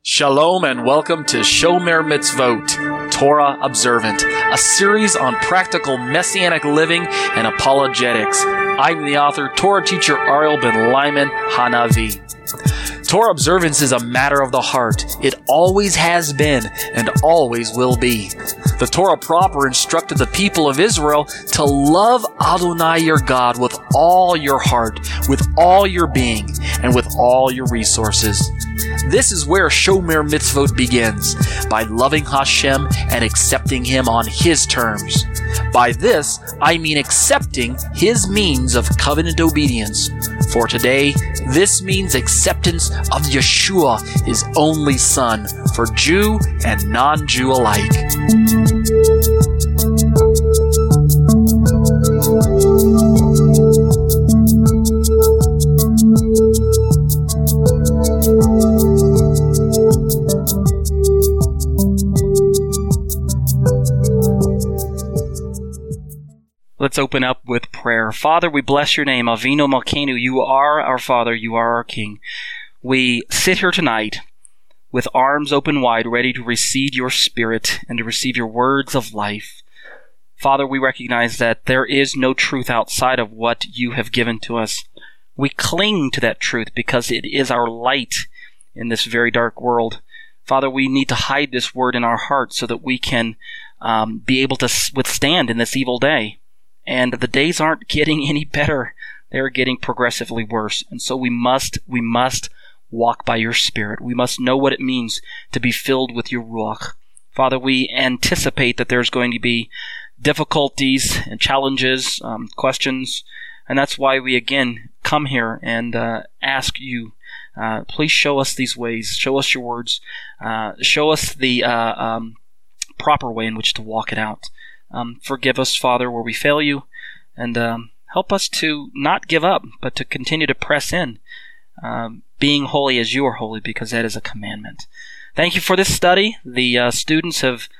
Shalom and welcome to Shomer Mitzvot, Torah Observant, a series on practical Messianic living and apologetics. I'm the author, Torah teacher Ariel ben Lyman Hanavi. Torah observance is a matter of the heart. It always has been and always will be. The Torah proper instructed the people of Israel to love Adonai your God with all your heart, with all your being, and with all your resources. This is where Shomer Mitzvot begins, by loving Hashem and accepting Him on His terms. By this, I mean accepting His means of covenant obedience. For today, this means acceptance of Yeshua, His only Son, for Jew and non-Jew alike. Let's open up with prayer. Father, we bless your name. Avinu Malkeinu, you are our Father, you are our King. We sit here tonight with arms open wide, ready to receive your Spirit and to receive your words of life. Father, we recognize that there is no truth outside of what you have given to us. We cling to that truth because it is our light in this very dark world. Father, we need to hide this word in our hearts so that we can be able to withstand in this evil day. And the days aren't getting any better. They're getting progressively worse. And so we must walk by your Spirit. We must know what it means to be filled with your Ruach. Father, we anticipate that there's going to be difficulties and challenges, questions. And that's why we again come here and ask you, please show us these ways. Show us your words. Show us the proper way in which to walk it out. Forgive us, Father, where we fail you, and help us to not give up, but to continue to press in, being holy as you are holy, because that is a commandment. Thank you for this study. The students have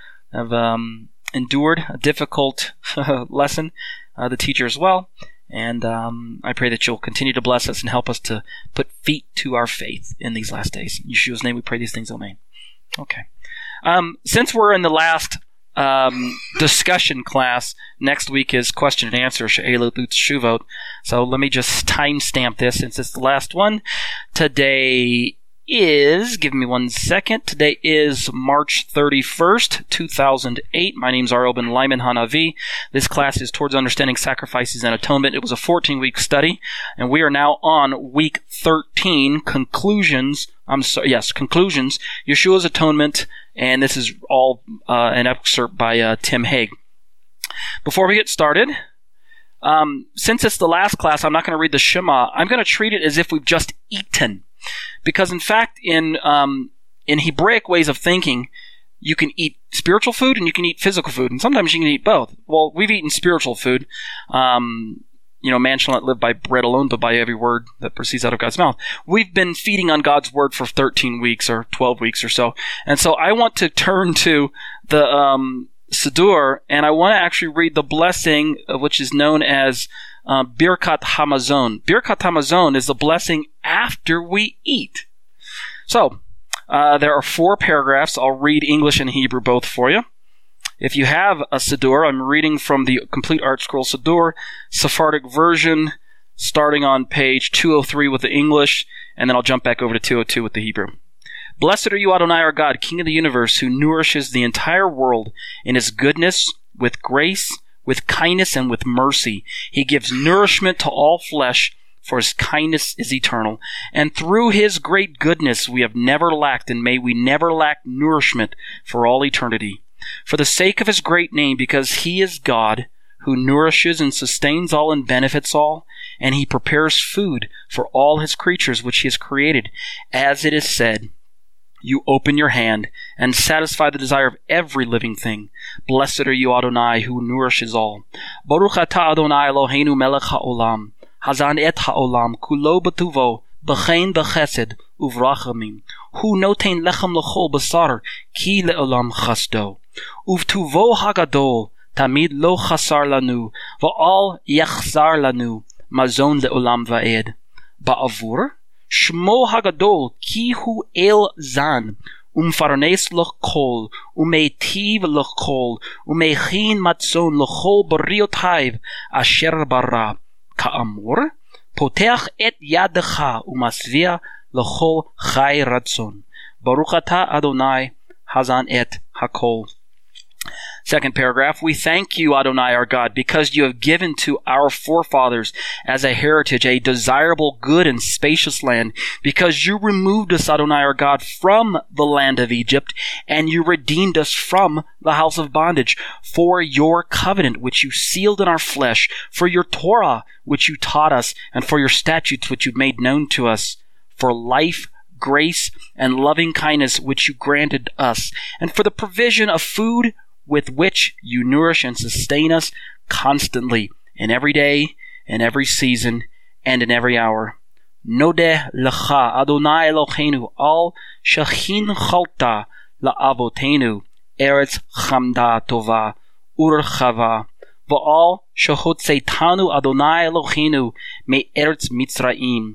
endured a difficult lesson, the teacher as well, and I pray that you'll continue to bless us and help us to put feet to our faith in these last days. In Yeshua's name we pray these things, amen. Okay. Since we're in the last discussion class, next week is question and answer, She'elut Shuvot. So let me just timestamp this since it's the last one. Today is, give me 1 second, today is March 31st, 2008. My name's Ariel ben Lyman Hanavi. This class is Towards Understanding Sacrifices and Atonement. It was a 14-week study, and we are now on week 13, conclusions, Yeshua's Atonement, and this is all an excerpt by Tim Haig. Before we get started, since it's the last class, I'm not going to read the Shema. I'm going to treat it as if we've just eaten. Because in fact, in Hebraic ways of thinking, you can eat spiritual food and you can eat physical food, and sometimes you can eat both. Well, we've eaten spiritual food. Man shall not live by bread alone, but by every word that proceeds out of God's mouth. We've been feeding on God's word for 13 weeks or 12 weeks or so. And so I want to turn to the Siddur, and I want to actually read the blessing, which is known as Birkat Hamazon. Birkat Hamazon is the blessing after we eat. So, there are 4 paragraphs. I'll read English and Hebrew both for you. If you have a Siddur, I'm reading from the Complete Art Scroll Siddur, Sephardic version, starting on page 203 with the English, and then I'll jump back over to 202 with the Hebrew. Blessed are you, Adonai our God, King of the universe, who nourishes the entire world in His goodness, with grace, with kindness, and with mercy. He gives nourishment to all flesh, for His kindness is eternal. And through His great goodness we have never lacked, and may we never lack nourishment for all eternity. For the sake of His great name, because He is God, who nourishes and sustains all and benefits all, and He prepares food for all His creatures which He has created. As it is said, you open your hand and satisfy the desire of every living thing. Blessed are you, Adonai, who nourishes all. Baruch atah Adonai Eloheinu melech ha'olam, hazan et ha'olam, kulo b'tuvo, b'chein b'chesed, uvrachamim. Hu noten lechem l'chol basar, ki le'olam chasdo. Uvtuvo hagadol, tamid lo chasar lanu, va'al yachzar lanu, mazon le'olam va'ed. Ba'avur, Shmo hagadol ki hu el zan. Umfarnes l'chol, umeitiv l'chol, umeichin matzon l'chol bariotaiv asher bara. Ka'amur, potech et yadecha umasvia l'chol chai ratzon. Baruch atah Adonai hazan et hakol. Second paragraph, we thank you, Adonai, our God, because you have given to our forefathers as a heritage a desirable, good, and spacious land, because you removed us, Adonai, our God, from the land of Egypt, and you redeemed us from the house of bondage, for your covenant, which you sealed in our flesh, for your Torah, which you taught us, and for your statutes, which you made known to us, for life, grace, and loving kindness, which you granted us, and for the provision of food, with which you nourish and sustain us constantly, in every day, in every season, and in every hour. Nodeh lecha, Adonai Eloheinu, al shechinchalta la'avotenu, eretz chamda tova, urchava, v'al shehotzeitanu Adonai Eloheinu, me eretz Mitzrayim,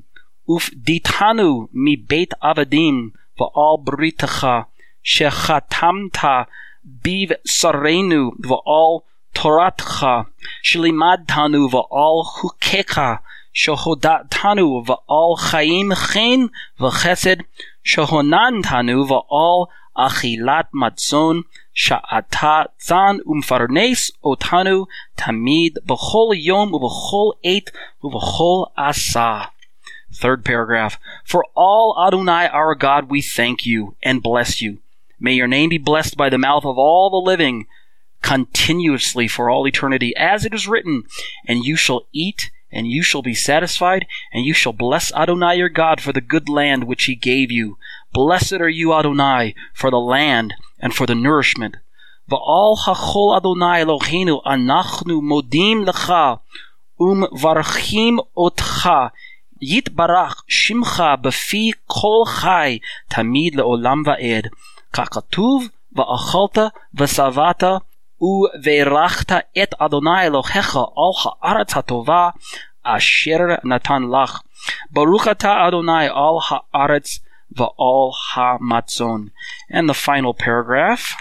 ufditanu mi beit avadim, v'al britecha, shechatamta Biv sarenu v'al toratcha, shlimadtanu v'al chukecha, shohodatanu v'al chaim chen v'chesed, shohonantanu v'al achilat matzon, sha'ata tzan umfarnes otanu tamid b'chol yom u'b'chol eit u'b'chol asa. Third paragraph, for all Adonai our God we thank you and bless you. May your name be blessed by the mouth of all the living continuously for all eternity, as it is written, and you shall eat, and you shall be satisfied, and you shall bless Adonai your God for the good land which he gave you. Blessed are you, Adonai, for the land and for the nourishment. V'al hachol Adonai Eloheinu anachnu modim lecha, varchim otcha, yitbarach shimcha b'fi kol chai, tamid le'olam va'ed. Kakatuv va'achalta v'savata u've'rachta et Adonai Elohecha al ha'aretz hatova asher natan lach. Baruch atah Adonai al ha'aretz va'al ha'matzon. And the final paragraph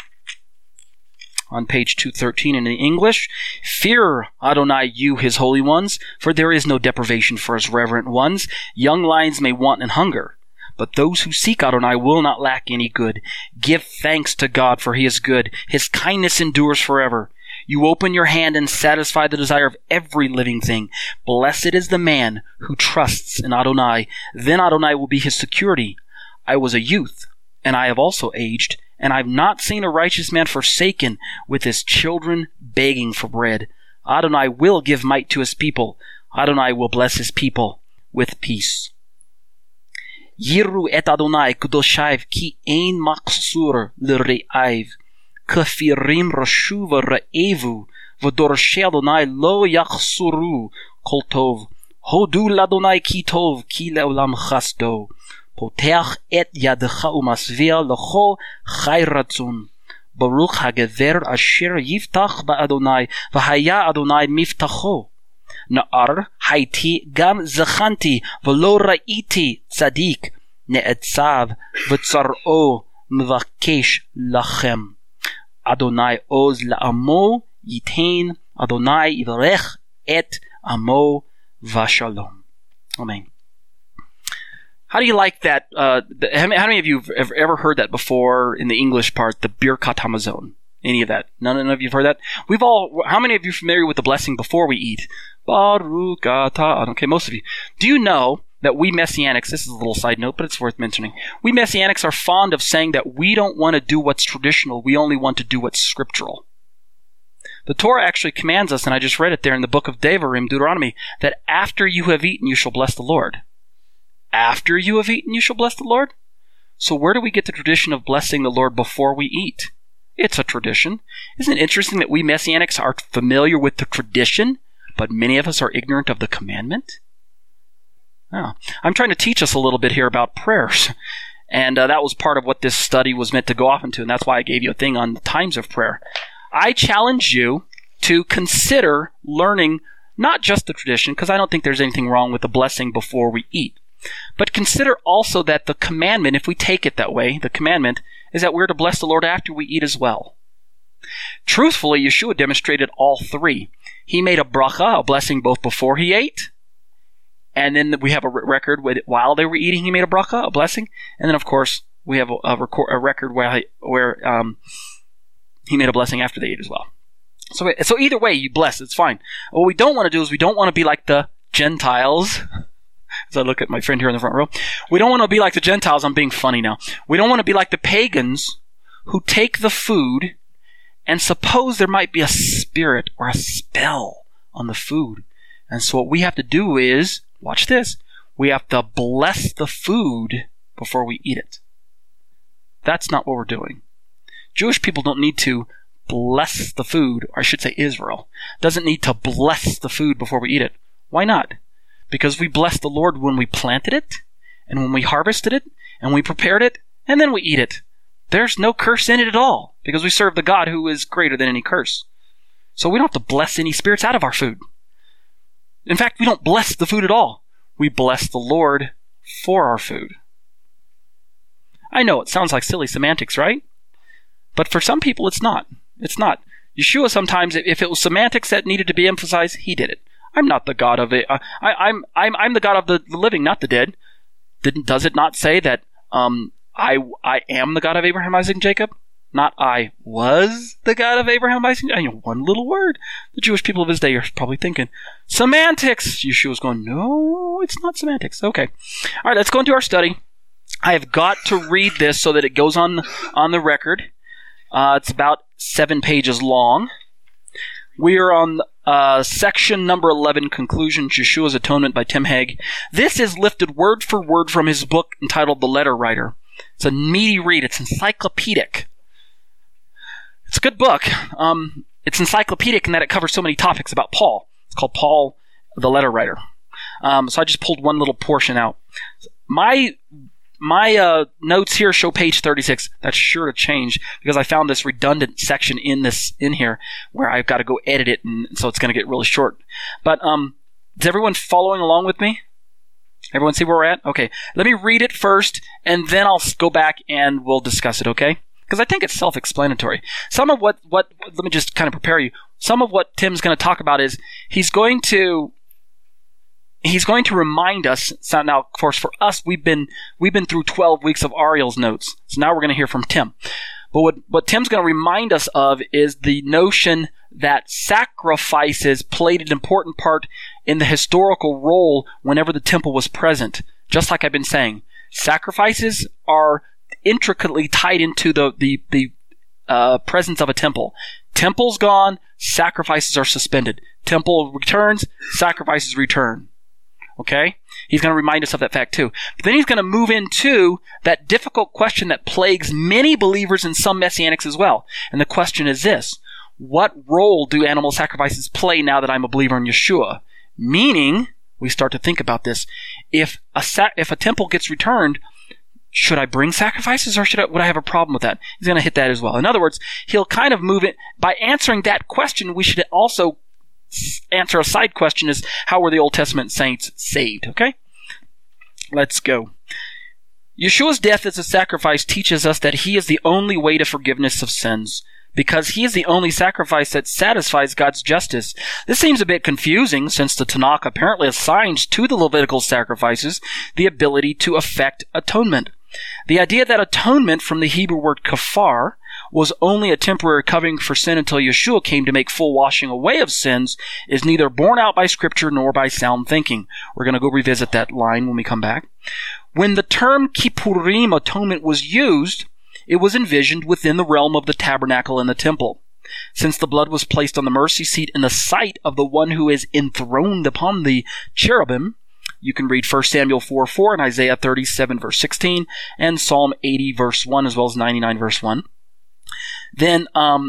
on page 213 in the English. Fear Adonai, you his holy ones, for there is no deprivation for his reverent ones. Young lions may want and hunger, but those who seek Adonai will not lack any good. Give thanks to God, for he is good. His kindness endures forever. You open your hand and satisfy the desire of every living thing. Blessed is the man who trusts in Adonai. Then Adonai will be his security. I was a youth, and I have also aged, and I have not seen a righteous man forsaken, with his children begging for bread. Adonai will give might to his people. Adonai will bless his people with peace. Yiru et Adonai kudoshaiv ki ein machsur l're'aiv, kafirim rashu v're'evu, v'dorshei Adonai lo yachsuru kol tov. Hodu l'Adonai ki tov, ki le'olam chasdo. Poteach et yadecha umasvia l'chol chai ratzon. Baruch hagever asher yiftach ba'Adonai, v'haya Adonai miftacho. Na'ar haiti gam zachanti v'lo ra'iti tzadik ne'etzav v'tzar'o mvakesh lachem. Adonai oz la'amo yitain, Adonai yivarech et amo v'shalom. Amen. How do you like that? How many of you have ever heard that before in the English part, the Birkat Hamazon? Any of that? None of you have heard that? How many of you are familiar with the blessing before we eat? Baruch atah. Okay, most of you. Do you know that we Messianics, this is a little side note, but it's worth mentioning, we Messianics are fond of saying that we don't want to do what's traditional, we only want to do what's scriptural. The Torah actually commands us, and I just read it there in the book of Devarim, Deuteronomy, that after you have eaten, you shall bless the Lord. After you have eaten, you shall bless the Lord? So where do we get the tradition of blessing the Lord before we eat? It's a tradition. Isn't it interesting that we Messianics are familiar with the tradition, but many of us are ignorant of the commandment? Oh. I'm trying to teach us a little bit here about prayers. And that was part of what this study was meant to go off into, and that's why I gave you a thing on the times of prayer. I challenge you to consider learning not just the tradition, because I don't think there's anything wrong with the blessing before we eat. But consider also that the commandment, if we take it that way, the commandment is that we're to bless the Lord after we eat as well. Truthfully, Yeshua demonstrated all three. He made a bracha, a blessing, both before he ate, and then we have a record while they were eating, he made a bracha, a blessing, and then of course we have a record where he made a blessing after they ate as well. So either way, you bless, it's fine. What we don't want to do is we don't want to be like the Gentiles. As I look at my friend here in the front row, we don't want to be like the Gentiles. I'm being funny now. We don't want to be like the pagans who take the food and suppose there might be a spirit or a spell on the food. And so what we have to do is, watch this, we have to bless the food before we eat it. That's not what we're doing. Jewish people don't need to bless the food, or I should say Israel, doesn't need to bless the food before we eat it. Why not? Because we blessed the Lord when we planted it, and when we harvested it, and we prepared it, and then we eat it. There's no curse in it at all, because we serve the God who is greater than any curse. So we don't have to bless any spirits out of our food. In fact, we don't bless the food at all. We bless the Lord for our food. I know it sounds like silly semantics, right? But for some people, it's not. It's not. Yeshua sometimes, if it was semantics that needed to be emphasized, he did it. I'm not the God of it. I'm the God of the living, not the dead. Does it not say that I am the God of Abraham, Isaac, and Jacob? Not I was the God of Abraham, Isaac, and Jacob. One little word. The Jewish people of his day are probably thinking, semantics! Yeshua's going, no, it's not semantics. Okay. All right, let's go into our study. I have got to read this so that it goes on the record. It's about 7 pages long. We are on section number 11, Conclusions, Yeshua's Atonement by Tim Hegg. This is lifted word for word from his book entitled The Letter Writer. It's a meaty read. It's encyclopedic. It's a good book. It's encyclopedic in that it covers so many topics about Paul. It's called Paul, the Letter Writer. So I just pulled one little portion out. My notes here show page 36. That's sure to change because I found this redundant section in here where I've got to go edit it, and so it's going to get really short. But is everyone following along with me? Everyone see where we're at? Okay. Let me read it first, and then I'll go back and we'll discuss it, okay? Because I think it's self-explanatory. Some of what let me just kind of prepare you. Some of what Tim's going to talk about is he's going to remind us. So now, of course, for us, we've been through 12 weeks of Ariel's notes. So now we're going to hear from Tim. But what Tim's going to remind us of is the notion that sacrifices played an important part in the historical role whenever the temple was present. Just like I've been saying, sacrifices are intricately tied into the presence of a temple. Temple's gone, sacrifices are suspended. Temple returns, sacrifices return. Okay? He's going to remind us of that fact too. But then he's going to move into that difficult question that plagues many believers and some Messianics as well. And the question is this: what role do animal sacrifices play now that I'm a believer in Yeshua? Meaning, we start to think about this. If a temple gets returned, should I bring sacrifices or would I have a problem with that? He's going to hit that as well. In other words, he'll kind of move it. By answering that question, we should also answer a side question: is how were the Old Testament saints saved? Okay? Let's go. Yeshua's death as a sacrifice teaches us that he is the only way to forgiveness of sins, because he is the only sacrifice that satisfies God's justice. This seems a bit confusing, since the Tanakh apparently assigns to the Levitical sacrifices the ability to effect atonement. The idea that atonement, from the Hebrew word kafar, was only a temporary covering for sin until Yeshua came to make full washing away of sins is neither borne out by Scripture nor by sound thinking. We're going to go revisit that line when we come back. When the term Kippurim, atonement, was used, it was envisioned within the realm of the tabernacle and the temple. Since the blood was placed on the mercy seat in the sight of the one who is enthroned upon the cherubim, you can read 1 Samuel 4:4 and Isaiah 37 verse 16 and Psalm 80 verse 1 as well as 99 verse 1. Then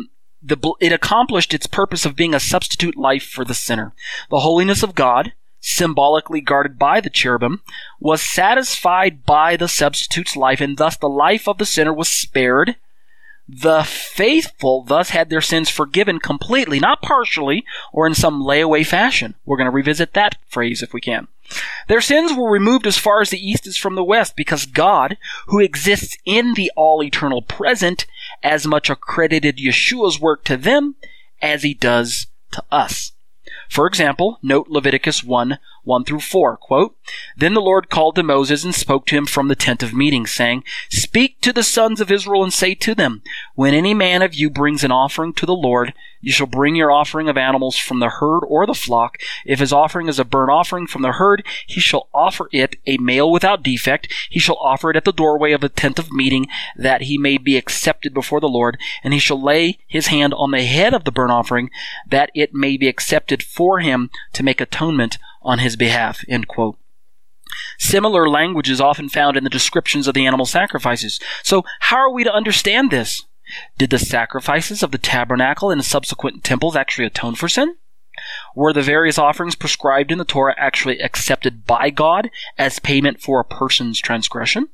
it accomplished its purpose of being a substitute life for the sinner. The holiness of God, symbolically guarded by the cherubim, was satisfied by the substitute's life, and thus the life of the sinner was spared. The faithful thus had their sins forgiven completely, not partially or in some layaway fashion. We're going to revisit that phrase if we can. Their sins were removed as far as the east is from the west, because God, who exists in the all-eternal present, as much accredited Yeshua's work to them as he does to us. For example, note Leviticus 1:1-4, quote, "Then the Lord called to Moses and spoke to him from the tent of meeting, saying, Speak to the sons of Israel and say to them, When any man of you brings an offering to the Lord, you shall bring your offering of animals from the herd or the flock. If his offering is a burnt offering from the herd, he shall offer it a male without defect. He shall offer it at the doorway of the tent of meeting, that he may be accepted before the Lord. And he shall lay his hand on the head of the burnt offering, that it may be accepted for him to make atonement on his behalf." End quote. Similar language is often found in the descriptions of the animal sacrifices. So how are we to understand this? Did the sacrifices of the tabernacle and subsequent temples actually atone for sin? Were the various offerings prescribed in the Torah actually accepted by God as payment for a person's transgression?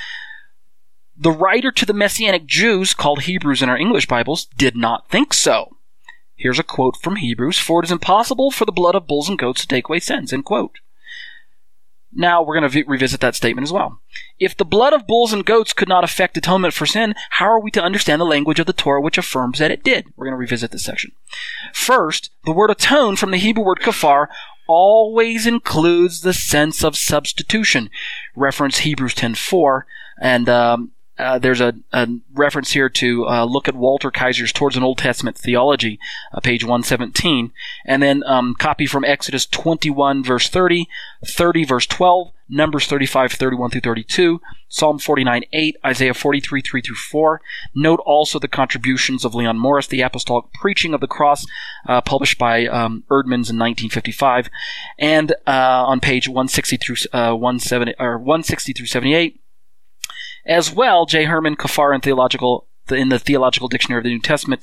The writer to the Messianic Jews, called Hebrews in our English Bibles, did not think so. Here's a quote from Hebrews, "For it is impossible for the blood of bulls and goats to take away sins," end quote. Now, we're going to revisit that statement as well. If the blood of bulls and goats could not effect atonement for sin, how are we to understand the language of the Torah which affirms that it did? We're going to revisit this section. First, the word atone from the Hebrew word kafar always includes the sense of substitution. Reference Hebrews 10:4, and there's a reference here to look at Walter Kaiser's Towards an Old Testament Theology, page 117, and then copy from Exodus 21, verse 30, 30, verse 12, Numbers 35, 31-32, Psalm 49:8, Isaiah 43, 3-4. Note also the contributions of Leon Morris, The Apostolic Preaching of the Cross, published by Erdmans in 1955, and on page 160 through 78. As well, J. Herman Kafar in the Theological Dictionary of the New Testament,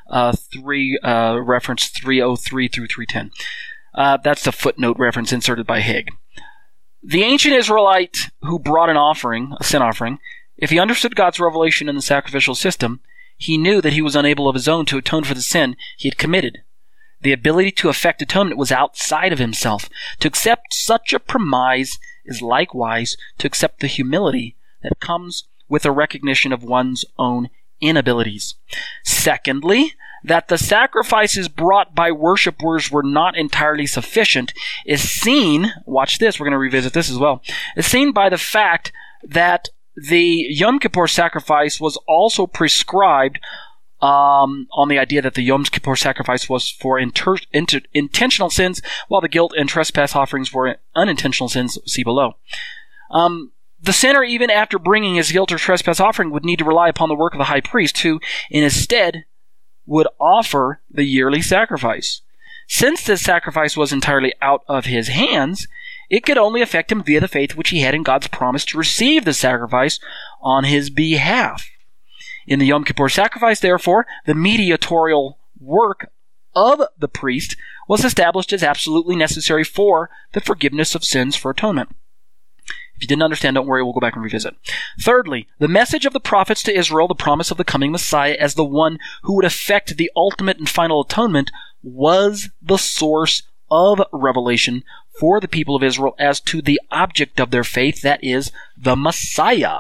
reference 303-310. That's the footnote reference inserted by Haig. The ancient Israelite who brought an offering, a sin offering, if he understood God's revelation in the sacrificial system, he knew that he was unable of his own to atone for the sin he had committed. The ability to effect atonement was outside of himself. To accept such a premise is likewise to accept the humility that comes with a recognition of one's own inabilities. Secondly, that the sacrifices brought by worshipers were not entirely sufficient is seen, watch this, we're going to revisit this as well, is seen by the fact that the Yom Kippur sacrifice was also prescribed on the idea that the Yom Kippur sacrifice was for intentional sins, while the guilt and trespass offerings were unintentional sins, see below. The sinner, even after bringing his guilt or trespass offering, would need to rely upon the work of the high priest, who, in his stead, would offer the yearly sacrifice. Since this sacrifice was entirely out of his hands, it could only affect him via the faith which he had in God's promise to receive the sacrifice on his behalf. In the Yom Kippur sacrifice, therefore, the mediatorial work of the priest was established as absolutely necessary for the forgiveness of sins for atonement. If you didn't understand, don't worry, we'll go back and revisit. Thirdly, the message of the prophets to Israel, the promise of the coming Messiah as the one who would effect the ultimate and final atonement, was the source of revelation for the people of Israel as to the object of their faith, that is, the Messiah.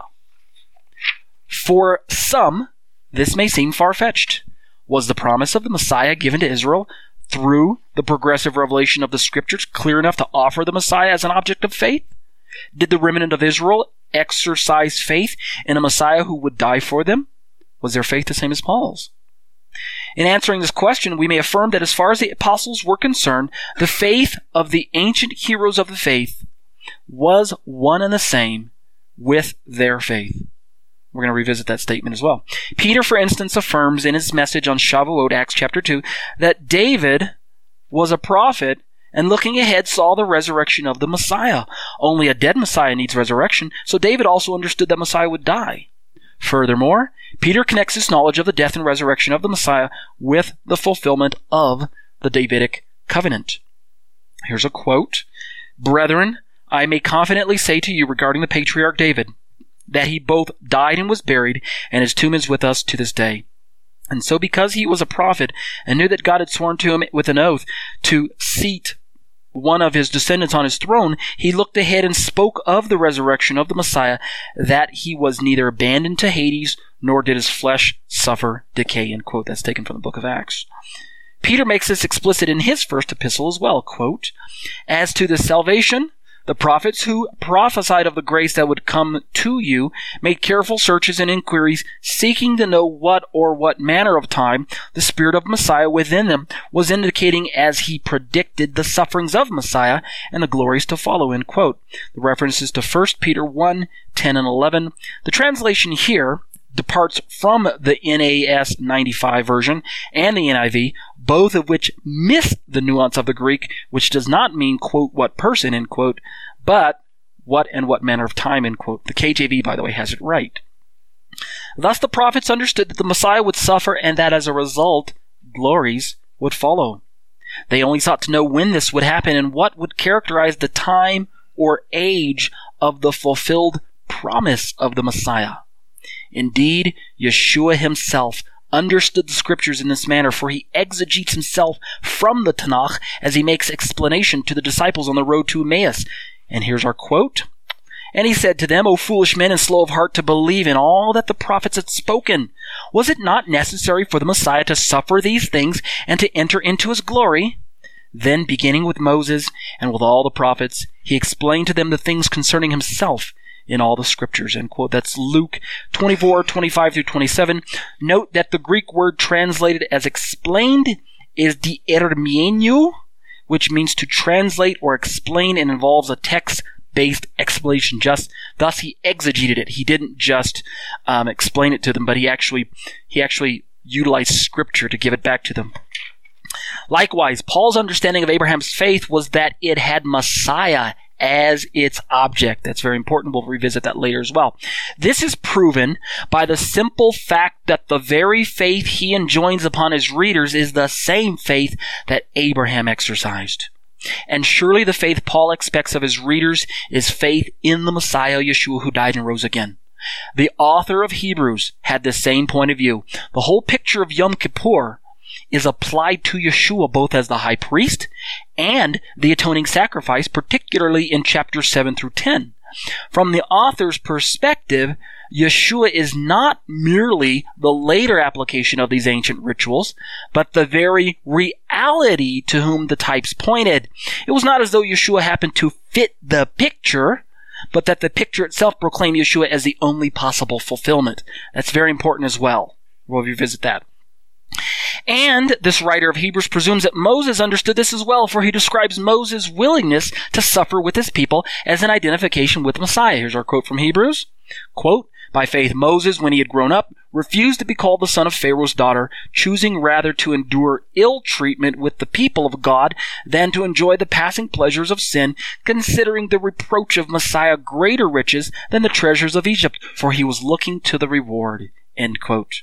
For some, this may seem far-fetched. Was the promise of the Messiah given to Israel through the progressive revelation of the Scriptures clear enough to offer the Messiah as an object of faith? Did the remnant of Israel exercise faith in a Messiah who would die for them? Was their faith the same as Paul's? In answering this question, we may affirm that as far as the apostles were concerned, the faith of the ancient heroes of the faith was one and the same with their faith. We're going to revisit that statement as well. Peter, for instance, affirms in his message on Shavuot, Acts chapter 2, that David was a prophet and looking ahead saw the resurrection of the Messiah. Only a dead Messiah needs resurrection, so David also understood that Messiah would die. Furthermore, Peter connects his knowledge of the death and resurrection of the Messiah with the fulfillment of the Davidic covenant. Here's a quote. "Brethren, I may confidently say to you regarding the patriarch David, that he both died and was buried, and his tomb is with us to this day. And so because he was a prophet and knew that God had sworn to him with an oath to seat one of his descendants on his throne, he looked ahead and spoke of the resurrection of the Messiah, that he was neither abandoned to Hades, nor did his flesh suffer decay, end quote. That's taken from the book of Acts. Peter makes this explicit in his first epistle as well, quote, "As to the salvation, the prophets who prophesied of the grace that would come to you made careful searches and inquiries, seeking to know what manner of time the Spirit of Messiah within them was indicating as he predicted the sufferings of Messiah and the glories to follow," end quote. The references to 1 Peter 1, 10 and 11. The translation here departs from the NAS 95 version and the NIV, both of which miss the nuance of the Greek, which does not mean, quote, "what person," end quote, but what and what manner of time, end quote. The KJV, by the way, has it right. Thus the prophets understood that the Messiah would suffer and that as a result, glories would follow. They only sought to know when this would happen and what would characterize the time or age of the fulfilled promise of the Messiah. Indeed, Yeshua himself understood the scriptures in this manner, for he exegetes himself from the Tanakh as he makes explanation to the disciples on the road to Emmaus. And here's our quote. "And he said to them, O foolish men and slow of heart to believe in all that the prophets had spoken. Was it not necessary for the Messiah to suffer these things and to enter into his glory? Then, beginning with Moses and with all the prophets, he explained to them the things concerning himself in all the scriptures," end quote. That's Luke 24, 25 through 27. Note that the Greek word translated as explained is diermienio, which means to translate or explain and involves a text-based explanation. Thus he exegeted it. He didn't just explain it to them, but he actually utilized scripture to give it back to them. Likewise, Paul's understanding of Abraham's faith was that it had Messiah as its object. That's very important. We'll revisit that later as well. This is proven by the simple fact that the very faith he enjoins upon his readers is the same faith that Abraham exercised. And surely the faith Paul expects of his readers is faith in the Messiah, Yeshua, who died and rose again. The author of Hebrews had the same point of view. The whole picture of Yom Kippur is applied to Yeshua both as the high priest and the atoning sacrifice, particularly in chapters 7 through 10. From the author's perspective, Yeshua is not merely the later application of these ancient rituals, but the very reality to whom the types pointed. It was not as though Yeshua happened to fit the picture, but that the picture itself proclaimed Yeshua as the only possible fulfillment. That's very important as well. We'll revisit that. And this writer of Hebrews presumes that Moses understood this as well, for he describes Moses' willingness to suffer with his people as an identification with Messiah. Here's our quote from Hebrews. Quote, "By faith Moses, when he had grown up, refused to be called the son of Pharaoh's daughter, choosing rather to endure ill treatment with the people of God than to enjoy the passing pleasures of sin, considering the reproach of Messiah greater riches than the treasures of Egypt, for he was looking to the reward." End quote.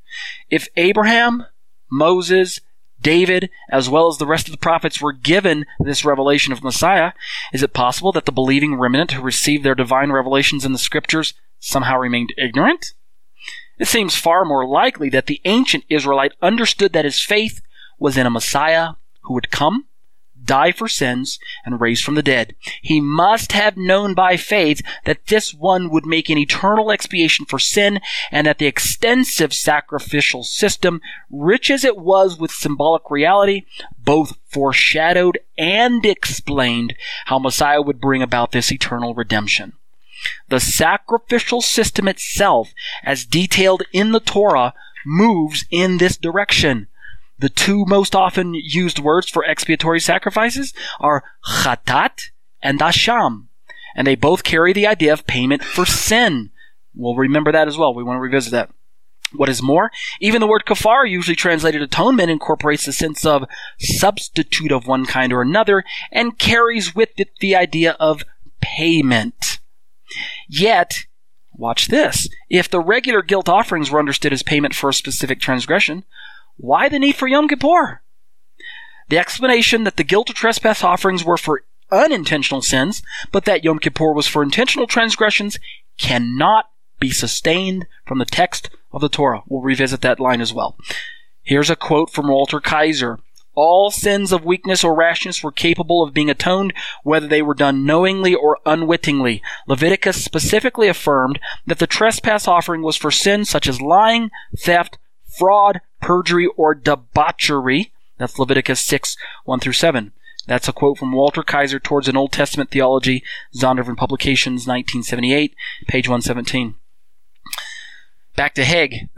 If Abraham, Moses, David, as well as the rest of the prophets were given this revelation of Messiah, is it possible that the believing remnant who received their divine revelations in the scriptures somehow remained ignorant? It seems far more likely that the ancient Israelite understood that his faith was in a Messiah who would come, die for sins, and raise from the dead. He must have known by faith that this one would make an eternal expiation for sin, and that the extensive sacrificial system, rich as it was with symbolic reality, both foreshadowed and explained how Messiah would bring about this eternal redemption. The sacrificial system itself, as detailed in the Torah, moves in this direction. The two most often used words for expiatory sacrifices are chatat and asham, and they both carry the idea of payment for sin. We'll remember that as well. We want to revisit that. What is more, even the word kafar, usually translated atonement, incorporates the sense of substitute of one kind or another and carries with it the idea of payment. Yet, watch this, if the regular guilt offerings were understood as payment for a specific transgression, why the need for Yom Kippur? The explanation that the guilt or trespass offerings were for unintentional sins, but that Yom Kippur was for intentional transgressions, cannot be sustained from the text of the Torah. We'll revisit that line as well. Here's a quote from Walter Kaiser. All sins of weakness or rashness were capable of being atoned, whether they were done knowingly or unwittingly. Leviticus specifically affirmed that the trespass offering was for sins such as lying, theft, fraud, perjury, or debauchery. That's Leviticus 6, 1-7. That's a quote from Walter Kaiser towards an Old Testament Theology, Zondervan Publications, 1978, page 117. Back to Hegg.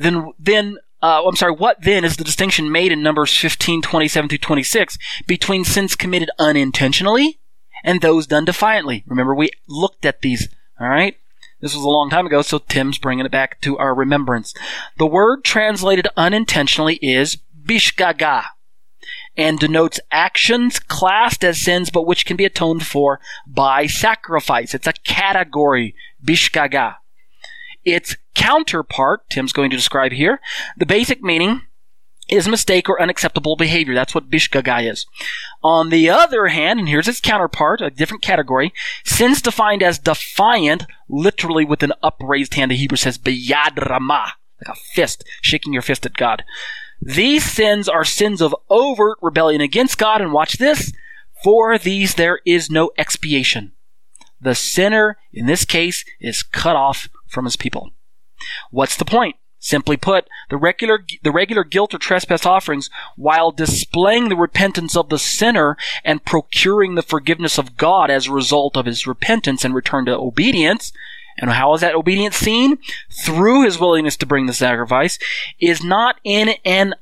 What then is the distinction made in Numbers 15, 27-26 between sins committed unintentionally and those done defiantly? Remember, we looked at these, all right? This was a long time ago, so Tim's bringing it back to our remembrance. The word translated unintentionally is bishgaga and denotes actions classed as sins but which can be atoned for by sacrifice. It's a category, bishgaga. Its counterpart, Tim's going to describe here, the basic meaning is mistake or unacceptable behavior. That's what bishgaga is. On the other hand, and here's its counterpart, a different category, sins defined as defiant, literally with an upraised hand. The Hebrew says biyad ramah, like a fist, shaking your fist at God. These sins are sins of overt rebellion against God, and watch this, for these there is no expiation. The sinner, in this case, is cut off from his people. What's the point? Simply put, the regular guilt or trespass offerings, while displaying the repentance of the sinner and procuring the forgiveness of God as a result of his repentance and return to obedience, and how is that obedience seen? Through his willingness to bring the sacrifice, is not in and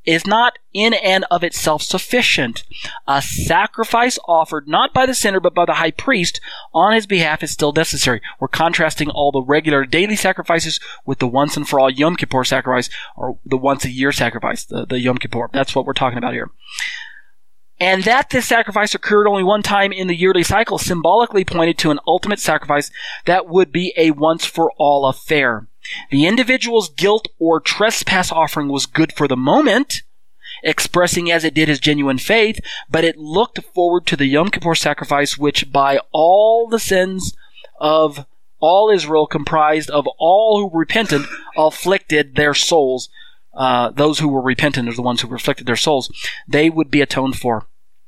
of itself sufficient. A sacrifice offered not by the sinner but by the high priest on his behalf is still necessary. We're contrasting all the regular daily sacrifices with the once and for all Yom Kippur sacrifice, or the once a year sacrifice, the Yom Kippur. That's what we're talking about here. And that this sacrifice occurred only one time in the yearly cycle symbolically pointed to an ultimate sacrifice that would be a once-for-all affair. The individual's guilt or trespass offering was good for the moment, expressing as it did his genuine faith, but it looked forward to the Yom Kippur sacrifice, which by all the sins of all Israel, comprised of all who repented, afflicted their souls. Those who were repentant are the ones who afflicted their souls. They would be atoned for.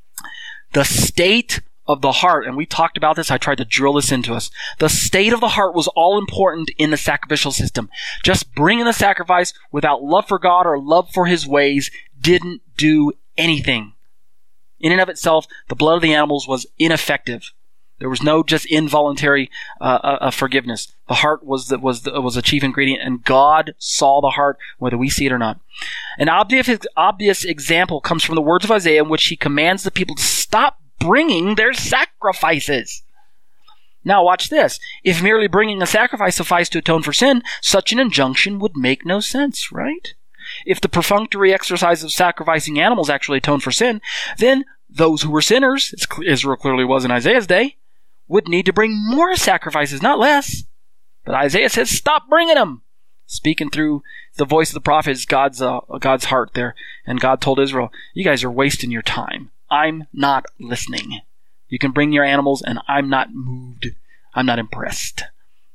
The state of the heart, and we talked about this, I tried to drill this into us. The state of the heart was all important in the sacrificial system. Just bringing the sacrifice without love for God or love for his ways didn't do anything. In and of itself, the blood of the animals was ineffective. There was no just involuntary forgiveness. The heart was a chief ingredient, and God saw the heart, whether we see it or not. An obvious example comes from the words of Isaiah, in which he commands the people to stop bringing their sacrifices. Now watch this. If merely bringing a sacrifice sufficed to atone for sin, such an injunction would make no sense, right? If the perfunctory exercise of sacrificing animals actually atoned for sin, then those who were sinners, as Israel clearly was in Isaiah's day, would need to bring more sacrifices, not less. But Isaiah says, stop bringing them. Speaking through the voice of the prophet is God's heart there. And God told Israel, you guys are wasting your time. I'm not listening. You can bring your animals, and I'm not moved. I'm not impressed.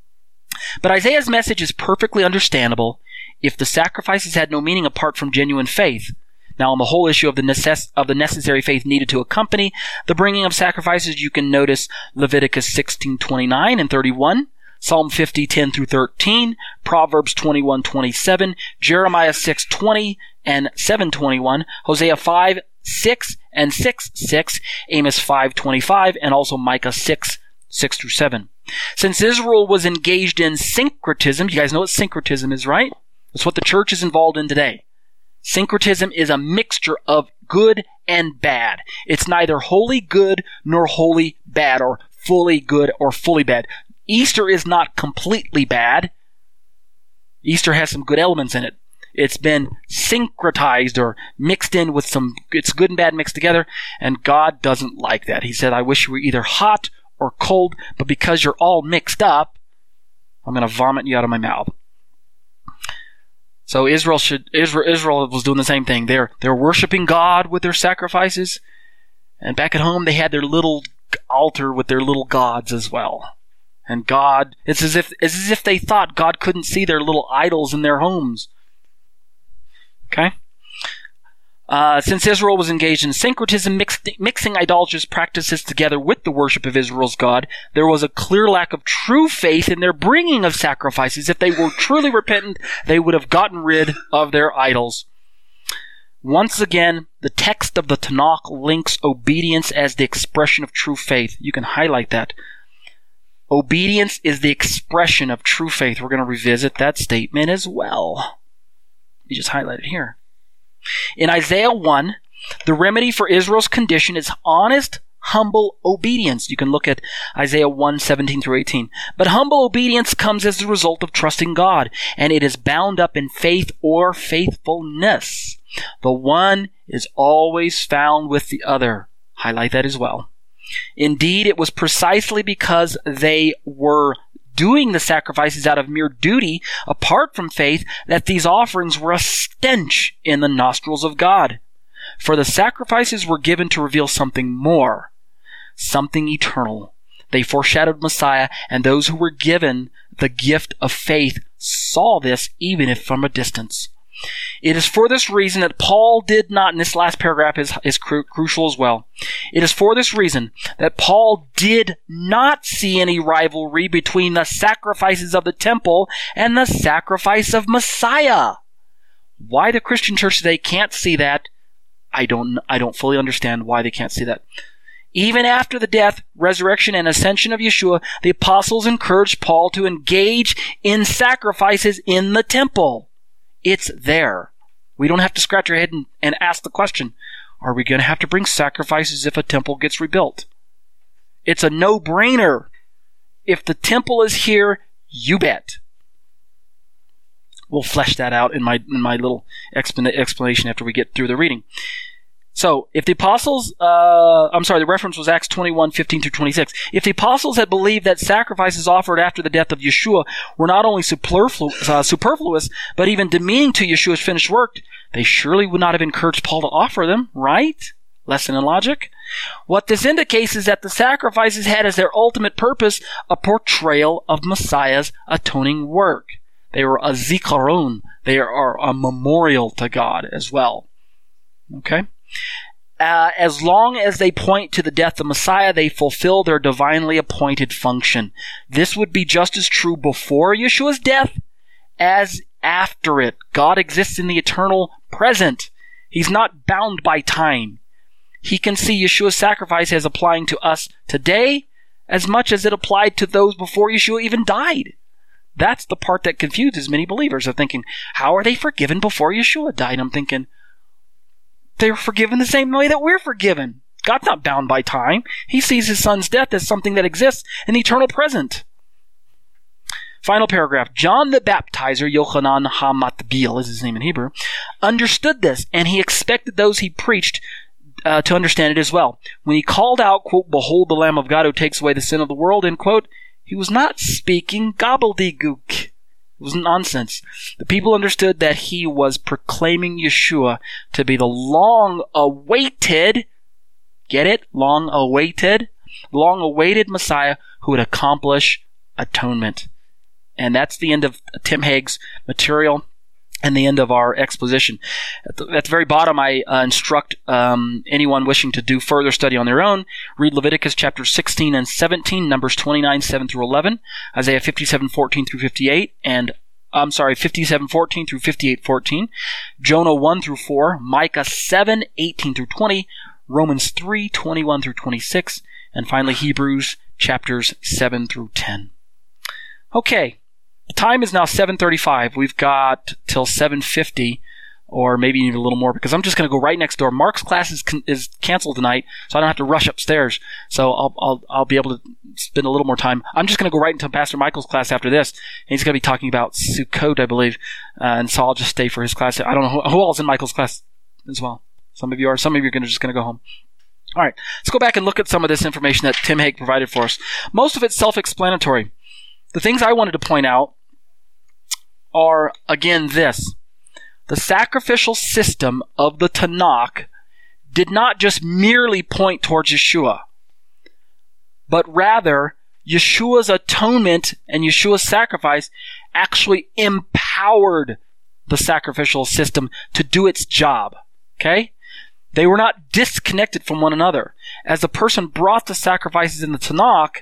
But Isaiah's message is perfectly understandable if the sacrifices had no meaning apart from genuine faith. Now, on the whole issue of the necessary faith needed to accompany the bringing of sacrifices, you can notice Leviticus 16:29 and 31, Psalm 50:10-13, Proverbs 21:27, Jeremiah 6:20 and 7:21, Hosea 5:6 and 6:6, Amos 5:25, and also Micah 6:6-7. Since Israel was engaged in syncretism, you guys know what syncretism is, right? That's what the church is involved in today. Syncretism is a mixture of good and bad. It's neither wholly good nor wholly bad, or fully good or fully bad. Easter is not completely bad. Easter has some good elements in it. It's been syncretized or mixed in with it's good and bad mixed together, and God doesn't like that. He said, I wish you were either hot or cold, but because you're all mixed up, I'm going to vomit you out of my mouth. So Israel was doing the same thing. They're worshiping God with their sacrifices, and back at home they had their little altar with their little gods as well. And God, it's as if they thought God couldn't see their little idols in their homes. Okay? Since Israel was engaged in syncretism, mixing idolatrous practices together with the worship of Israel's God, there was a clear lack of true faith in their bringing of sacrifices. If they were truly repentant, they would have gotten rid of their idols. Once again, the text of the Tanakh links obedience as the expression of true faith. You can highlight that. Obedience is the expression of true faith. We're going to revisit that statement as well. You just highlight it here. In Isaiah 1, the remedy for Israel's condition is honest, humble obedience. You can look at Isaiah 1, 17 through 18. But humble obedience comes as the result of trusting God, and it is bound up in faith or faithfulness. The one is always found with the other. Highlight that as well. Indeed, it was precisely because they were doing the sacrifices out of mere duty, apart from faith, that these offerings were a stench in the nostrils of God. For the sacrifices were given to reveal something more, something eternal. They foreshadowed Messiah, and those who were given the gift of faith saw this even if from a distance. It is for this reason that Paul did not, and this last paragraph is crucial as well. It is for this reason that Paul did not see any rivalry between the sacrifices of the temple and the sacrifice of Messiah. Why the Christian church today can't see that, I don't fully understand why they can't see that. Even after the death, resurrection, and ascension of Yeshua, the apostles encouraged Paul to engage in sacrifices in the temple. It's there. We don't have to scratch our head and ask the question, are we going to have to bring sacrifices if a temple gets rebuilt? It's a no-brainer. If the temple is here, you bet. We'll flesh that out in my little explanation after we get through the reading. So, if the apostles, the reference was Acts 21, 15 through 26. If the apostles had believed that sacrifices offered after the death of Yeshua were not only superfluous, but even demeaning to Yeshua's finished work, they surely would not have encouraged Paul to offer them, right? Lesson in logic. What this indicates is that the sacrifices had as their ultimate purpose a portrayal of Messiah's atoning work. They were a zikaron. They are a memorial to God as well. Okay? As long as they point to the death of Messiah, they fulfill their divinely appointed function. This would be just as true before Yeshua's death as after it. God exists in the eternal present. He's not bound by time. He can see Yeshua's sacrifice as applying to us today as much as it applied to those before Yeshua even died. That's the part that confuses many believers. They're thinking, how are they forgiven before Yeshua died? I'm thinking, they were forgiven the same way that we're forgiven. God's not bound by time. He sees his son's death as something that exists in the eternal present. Final paragraph. John the Baptizer, Yochanan HaMatbil is his name in Hebrew, understood this, and he expected those he preached to understand it as well. When he called out, quote, "Behold the Lamb of God who takes away the sin of the world," end quote, he was not speaking gobbledygook. It was nonsense. The people understood that he was proclaiming Yeshua to be the long-awaited, get it? Long-awaited Messiah who would accomplish atonement. And that's the end of Tim Haig's material and the end of our exposition. At the very bottom, I instruct anyone wishing to do further study on their own, read Leviticus chapters 16 and 17, Numbers 29, 7 through 11, Isaiah 57, 14 through 58, 57, 14 through 58, 14, Jonah 1 through 4, Micah 7, 18 through 20, Romans 3, 21 through 26, and finally Hebrews chapters 7 through 10. Okay. The time is now 7:35. We've got till 7:50, or maybe even a little more, because I'm just going to go right next door. Mark's class is canceled tonight, so I don't have to rush upstairs. So I'll be able to spend a little more time. I'm just going to go right into Pastor Michael's class after this. And he's going to be talking about Sukkot, I believe, and so I'll just stay for his class. I don't know who else in Michael's class as well. Some of you are. Some of you are just going to go home. All right, let's go back and look at some of this information that Tim Haig provided for us. Most of it's self-explanatory. The things I wanted to point out are, again, this. The sacrificial system of the Tanakh did not just merely point towards Yeshua, but rather Yeshua's atonement and Yeshua's sacrifice actually empowered the sacrificial system to do its job. Okay? They were not disconnected from one another. As the person brought the sacrifices in the Tanakh,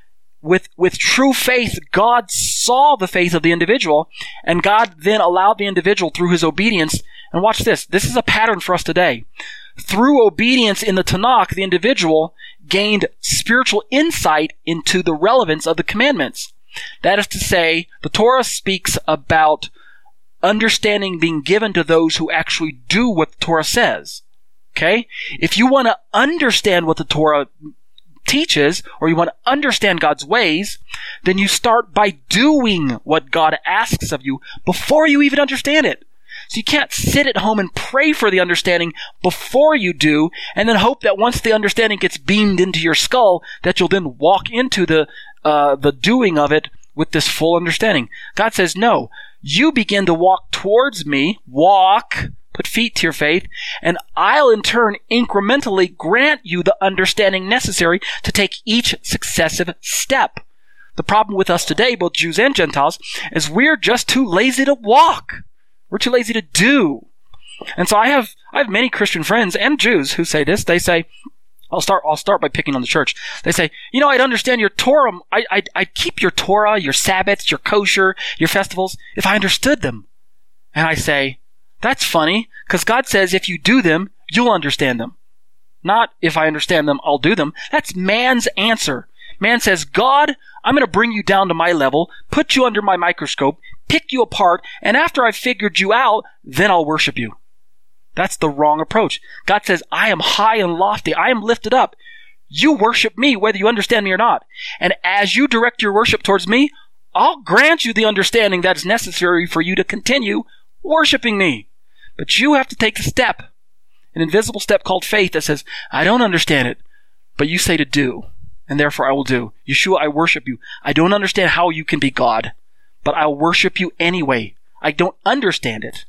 with true faith, God saw the faith of the individual, and God then allowed the individual through his obedience. And watch this. This is a pattern for us today. Through obedience in the Tanakh, the individual gained spiritual insight into the relevance of the commandments. That is to say, the Torah speaks about understanding being given to those who actually do what the Torah says. Okay? If you want to understand what the Torah teaches, or you want to understand God's ways, then you start by doing what God asks of you before you even understand it. So you can't sit at home and pray for the understanding before you do, and then hope that once the understanding gets beamed into your skull, that you'll then walk into the doing of it with this full understanding. God says, no, you begin to walk towards me, put feet to your faith, and I'll in turn incrementally grant you the understanding necessary to take each successive step. The problem with us today, both Jews and Gentiles, is we're just too lazy to walk. We're too lazy to do. And so I have many Christian friends and Jews who say this. They say, I'll start by picking on the church. They say, I'd understand your Torah. I'd keep your Torah, your Sabbaths, your kosher, your festivals, if I understood them. And I say, that's funny, because God says if you do them, you'll understand them. Not if I understand them, I'll do them. That's man's answer. Man says, God, I'm going to bring you down to my level, put you under my microscope, pick you apart, and after I've figured you out, then I'll worship you. That's the wrong approach. God says, I am high and lofty. I am lifted up. You worship me whether you understand me or not. And as you direct your worship towards me, I'll grant you the understanding that is necessary for you to continue worshiping me. But you have to take the step, an invisible step called faith that says, I don't understand it, but you say to do, and therefore I will do. Yeshua, I worship you. I don't understand how you can be God, but I'll worship you anyway. I don't understand it.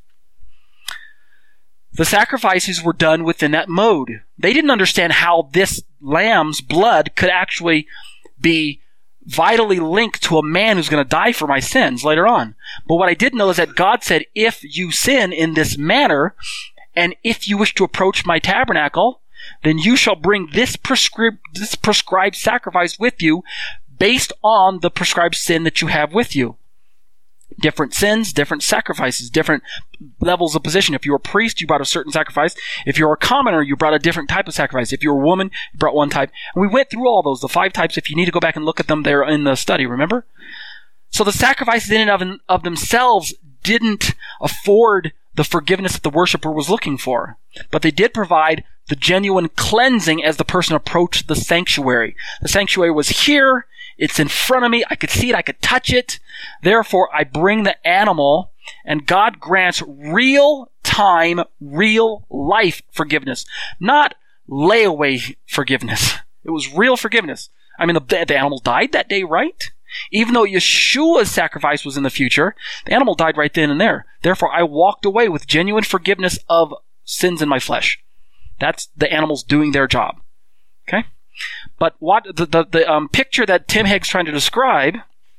The sacrifices were done within that mode. They didn't understand how this lamb's blood could actually be vitally linked to a man who's going to die for my sins later on. But what I did know is that God said, if you sin in this manner, and if you wish to approach my tabernacle, then you shall bring this prescribed sacrifice with you based on the prescribed sin that you have with you. Different sins, different sacrifices, different levels of position. If you were a priest, you brought a certain sacrifice. If you were a commoner, you brought a different type of sacrifice. If you were a woman, you brought one type. And we went through all those, the 5 types. If you need to go back and look at them, they're in the study, remember? So the sacrifices in and of themselves didn't afford the forgiveness that the worshiper was looking for. But they did provide the genuine cleansing as the person approached the sanctuary. The sanctuary was here. It's in front of me. I could see it. I could touch it. Therefore, I bring the animal, and God grants real-time, real-life forgiveness. Not layaway forgiveness. It was real forgiveness. I mean, the animal died that day, right? Even though Yeshua's sacrifice was in the future, the animal died right then and there. Therefore, I walked away with genuine forgiveness of sins in my flesh. That's the animals doing their job. Okay? But what the picture that Tim Hegg's trying to describe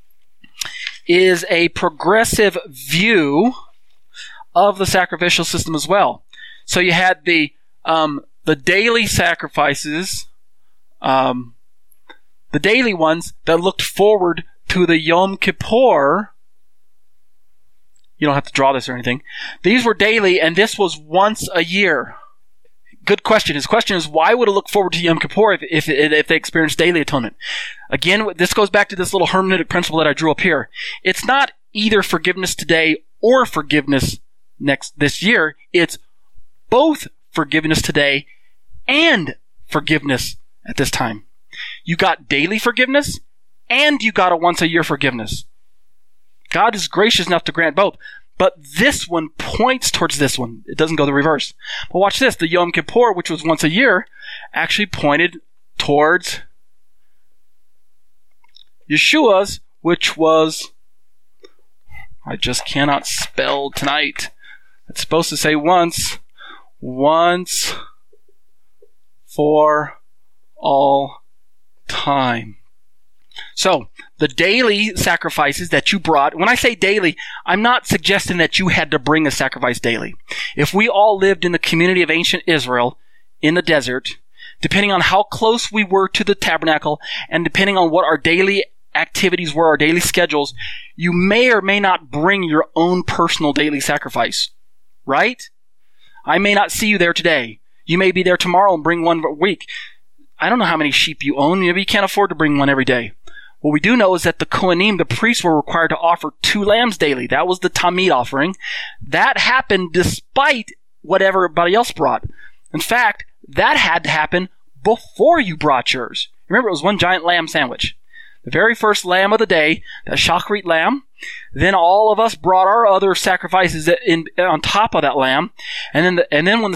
is a progressive view of the sacrificial system as well. So you had the daily sacrifices, the daily ones that looked forward to the Yom Kippur. You don't have to draw this or anything. These were daily, and this was once a year. Good question. His question is, why would it look forward to Yom Kippur if they experienced daily atonement? Again, this goes back to this little hermeneutic principle that I drew up here. It's not either forgiveness today or forgiveness this year. It's both forgiveness today and forgiveness at this time. You got daily forgiveness and you got a once-a-year forgiveness. God is gracious enough to grant both. But this one points towards this one. It doesn't go the reverse. But watch this. The Yom Kippur, which was once a year, actually pointed towards Yeshua's, which was, I just cannot spell tonight. It's supposed to say once for all time. So, the daily sacrifices that you brought, when I say daily, I'm not suggesting that you had to bring a sacrifice daily. If we all lived in the community of ancient Israel, in the desert, depending on how close we were to the tabernacle, and depending on what our daily activities were, our daily schedules, you may or may not bring your own personal daily sacrifice. Right? I may not see you there today. You may be there tomorrow and bring one a week. I don't know how many sheep you own. Maybe you can't afford to bring one every day. What we do know is that the Kohanim, the priests, were required to offer 2 lambs daily. That was the Tamid offering. That happened despite what everybody else brought. In fact, that had to happen before you brought yours. Remember, it was one giant lamb sandwich. The very first lamb of the day, that shacharit lamb. Then all of us brought our other sacrifices on top of that lamb. And then when the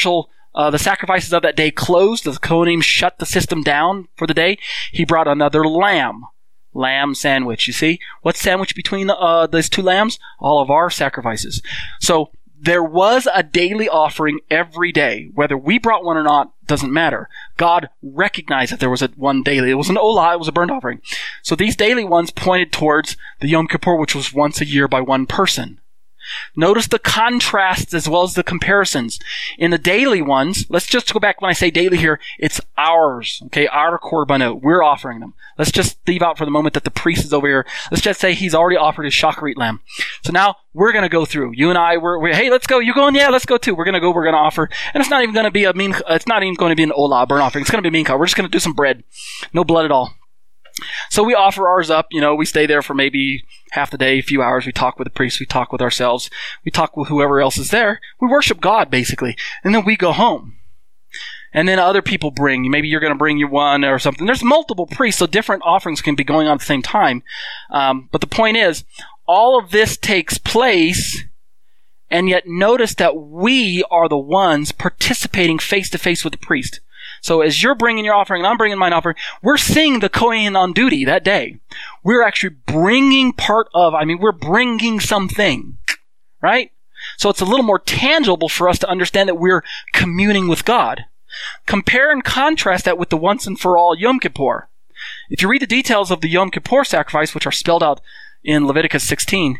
sacrifices of that day closed, the Kohanim shut the system down for the day, he brought another lamb sandwich. You see? What's sandwiched between those 2 lambs? All of our sacrifices. So there was a daily offering every day. Whether we brought one or not doesn't matter. God recognized that there was one daily. It was an olah, it was a burnt offering. So these daily ones pointed towards the Yom Kippur, which was once a year by one person. Notice the contrasts as well as the comparisons. In the daily ones, let's just go back when I say daily here, it's ours, okay, our korbanot. We're offering them. Let's just leave out for the moment that the priest is over here. Let's just say he's already offered his shacharit lamb. So now we're going to go through. You and I, hey, let's go. You going? Yeah, let's go too. We're going to offer. And it's not even going to be it's not even going to be an olah, burnt offering. It's going to be mincha. We're just going to do some bread. No blood at all. So we offer ours up, we stay there for maybe half the day, a few hours. We talk with the priest, we talk with ourselves, we talk with whoever else is there. We worship God, basically. And then we go home. And then other people bring. Maybe you're going to bring your one or something. There's multiple priests, so different offerings can be going on at the same time. But the point is, all of this takes place, and yet notice that we are the ones participating face-to-face with the priest. So as you're bringing your offering and I'm bringing mine offering, we're seeing the Kohen on duty that day. We're actually bringing we're bringing something, right? So it's a little more tangible for us to understand that we're communing with God. Compare and contrast that with the once and for all Yom Kippur. If you read the details of the Yom Kippur sacrifice, which are spelled out in Leviticus 16,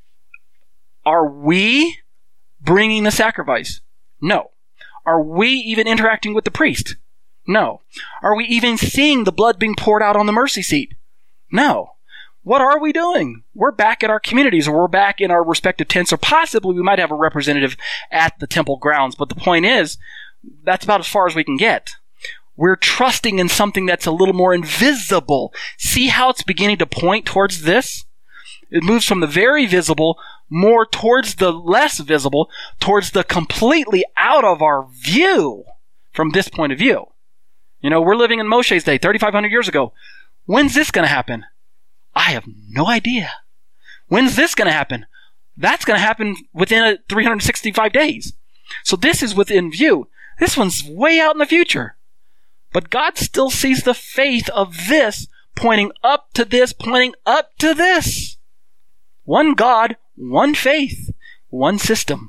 are we bringing the sacrifice? No. Are we even interacting with the priest? No. Are we even seeing the blood being poured out on the mercy seat? No. What are we doing? We're back at our communities, or we're back in our respective tents, or possibly we might have a representative at the temple grounds. But the point is, that's about as far as we can get. We're trusting in something that's a little more invisible. See how it's beginning to point towards this? It moves from the very visible more towards the less visible, towards the completely out of our view from this point of view. We're living in Moshe's day, 3,500 years ago. When's this going to happen? I have no idea. When's this going to happen? That's going to happen within 365 days. So this is within view. This one's way out in the future. But God still sees the faith of this pointing up to this, pointing up to this. One God, one faith, one system.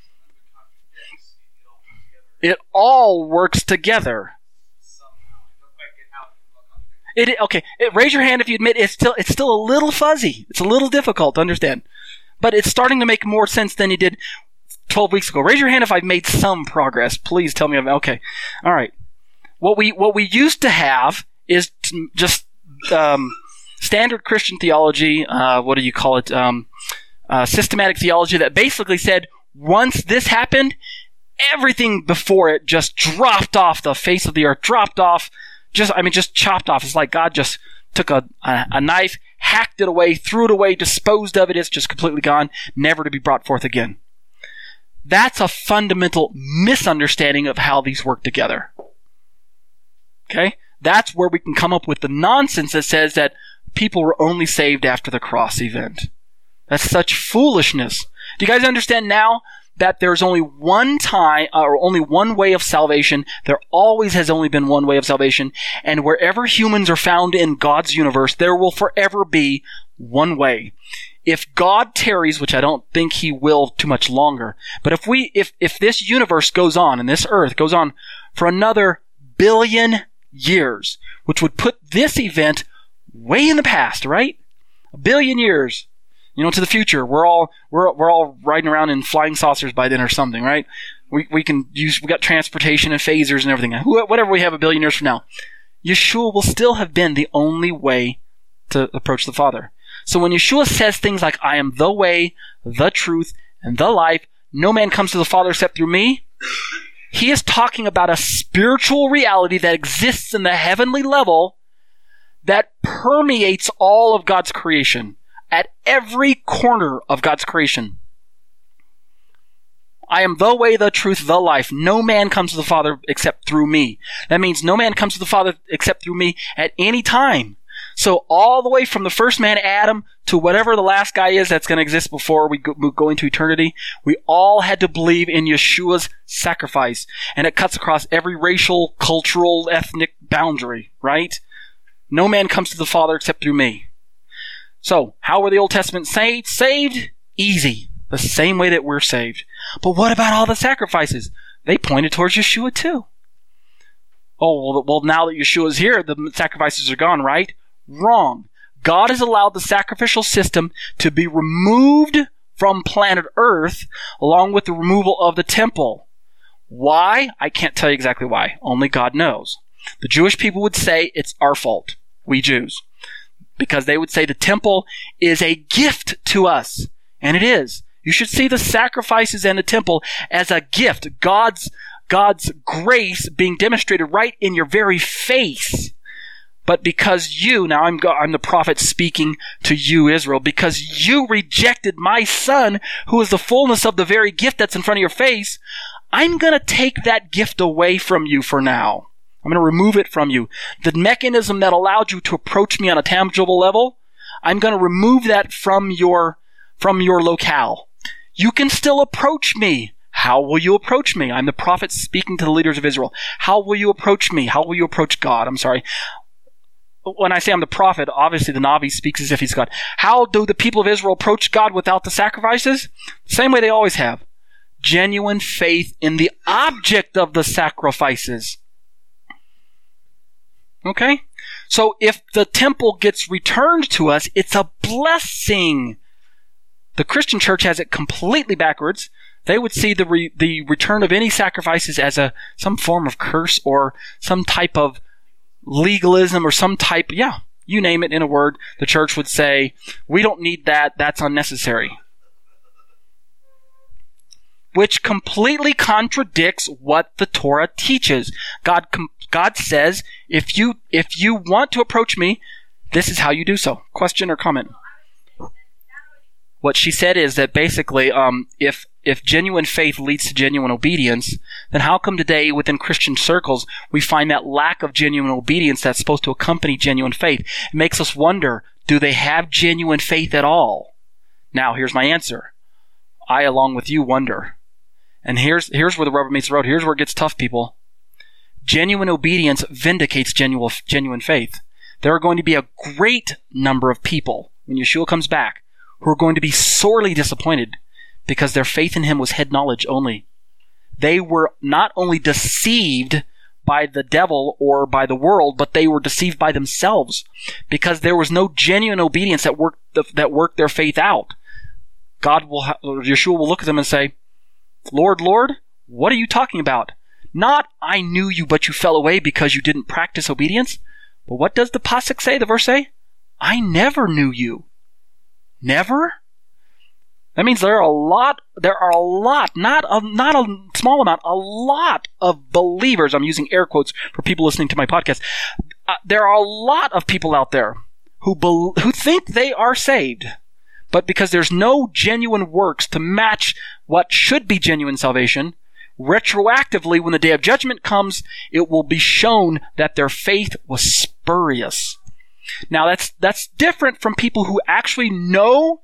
It all works together. Raise your hand if you admit it's still a little fuzzy. It's a little difficult to understand. But it's starting to make more sense than it did 12 weeks ago. Raise your hand if I've made some progress. Please tell me. Okay. All right. What we used to have is just standard Christian theology. What do you call it? Systematic theology that basically said once this happened, everything before it just dropped off the face of the earth. Dropped off. Just chopped off. It's like God just took a knife, hacked it away, threw it away, disposed of it. It's just completely gone, never to be brought forth again. That's a fundamental misunderstanding of how these work together. Okay? That's where we can come up with the nonsense that says that people were only saved after the cross event. That's such foolishness. Do you guys understand now that there's only one time, or only one way of salvation? There always has only been one way of salvation. And wherever humans are found in God's universe, there will forever be one way. If God tarries, which I don't think he will too much longer, but if this universe goes on, and this earth goes on for another 1 billion years, which would put this event way in the past, right? 1 billion years. to the future. We're all riding around in flying saucers by then or something, right? We got transportation and phasers and everything. Whatever we have a billion years from now, Yeshua will still have been the only way to approach the Father. So when Yeshua says things like, I am the way, the truth, and the life, no man comes to the Father except through me, he is talking about a spiritual reality that exists in the heavenly level that permeates all of God's creation, at every corner of God's creation. I am the way, the truth, the life. No man comes to the Father except through me. That means no man comes to the Father except through me at any time. So all the way from the first man, Adam, to whatever the last guy is that's going to exist before we go into eternity, we all had to believe in Yeshua's sacrifice. And it cuts across every racial, cultural, ethnic boundary, right? No man comes to the Father except through me. So, how were the Old Testament saints saved? Easy. The same way that we're saved. But what about all the sacrifices? They pointed towards Yeshua too. Oh, well, now that Yeshua is here, the sacrifices are gone, right? Wrong. God has allowed the sacrificial system to be removed from planet Earth along with the removal of the temple. Why? I can't tell you exactly why. Only God knows. The Jewish people would say it's our fault, we Jews, because they would say the temple is a gift to us. And it is. You should see the sacrifices and the temple as a gift. God's grace being demonstrated right in your very face. But because now I'm the prophet speaking to you, Israel, because you rejected my son, who is the fullness of the very gift that's in front of your face, I'm going to take that gift away from you for now. I'm going to remove it from you. The mechanism that allowed you to approach me on a tangible level, I'm going to remove that from your locale. You can still approach me. How will you approach me? I'm the prophet speaking to the leaders of Israel. How will you approach me? How will you approach God? I'm sorry. When I say I'm the prophet, obviously the Navi speaks as if he's God. How do the people of Israel approach God without the sacrifices? Same way they always have. Genuine faith in the object of the sacrifices. Okay? So if the temple gets returned to us, it's a blessing. The Christian church has it completely backwards. They would see the return of any sacrifices as some form of curse or some type of legalism or some type, you name it in a word. The church would say, we don't need that, that's unnecessary. Which completely contradicts what the Torah teaches. God says, if you want to approach me, this is how you do so. Question or comment? What she said is that basically, if genuine faith leads to genuine obedience, then how come today within Christian circles we find that lack of genuine obedience that's supposed to accompany genuine faith? It makes us wonder, do they have genuine faith at all? Now, here's my answer. I, along with you, wonder. And here's where the rubber meets the road. Here's where it gets tough, people. Genuine obedience vindicates genuine faith. There are going to be a great number of people, when Yeshua comes back, who are going to be sorely disappointed because their faith in him was head knowledge only. They were not only deceived by the devil or by the world, but they were deceived by themselves because there was no genuine obedience that worked their faith out. Yeshua will look at them and say, Lord, Lord, what are you talking about? Not, I knew you, but you fell away because you didn't practice obedience. But what does the pasuk say, the verse say? I never knew you. Never? That means there are a lot, not a small amount, a lot of believers, I'm using air quotes for people listening to my podcast, there are a lot of people out there who think they are saved, but because there's no genuine works to match what should be genuine salvation, retroactively, when the day of judgment comes, it will be shown that their faith was spurious. Now, that's different from people who actually know